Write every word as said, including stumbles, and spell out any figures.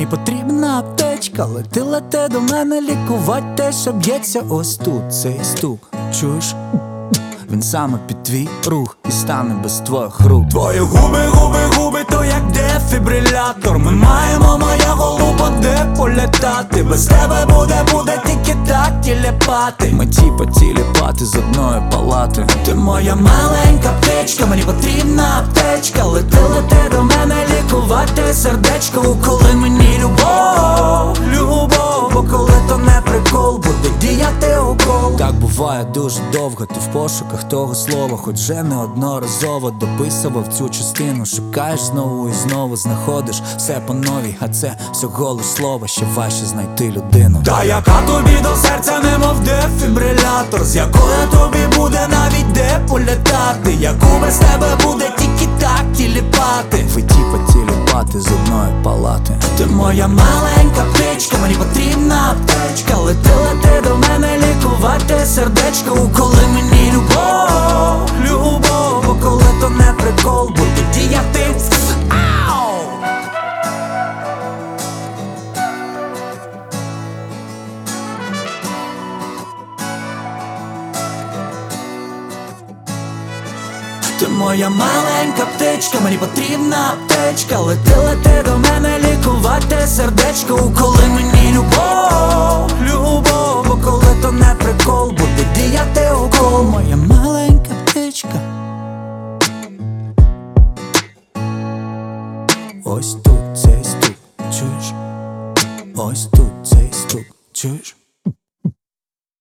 потрібна аптечка, лети, лети до мене лікувать те, що б'ється ось тут. Цей стук, чуєш? Він саме під твій рух і стане без твоїх рук. Твої губи, губи, губи, то як дефібрилятор. Ми маємо, моя голуба, де політати. Без тебе буде, буде тільки так тіліпати. Ми тіпа тіліпати з одної палати. Ти моя маленька птичка, мені потрібна аптечка. Лети, лети до мене лікувати сердечко. Коли мені любов, любов, бо коли то не прикол, буде діяти укол. Так буває дуже довго, ти в пошуках того слова, хоч вже неодноразово дописував цю частину. Шукаєш знову і знову, знаходиш все по новій, а це всього лиш слово, ще важче знайти людину. Та яка тобі до серця, немов дефібрилятор, з якою тобі буде навіть де політати, яку без тебе буде тільки так тіліпати. Ви тіпа тіліпати з одної палати. Ти моя маленька птичка, мені потрібна аптечка. Лети, лети до мене лікувати сердечко. Коли мені любов, любов, бо коли то не прикол, буде діяти. Ау! Ти моя маленька птичка, мені потрібна аптечка. Лети, лети до мене лікувати сердечко. Коли мені любов, любов, бо коли то не прикол, буде діяти укол. Моя маленька птичка. Ось тут цей стук, чуєш? Ось тут цей стук, чуєш?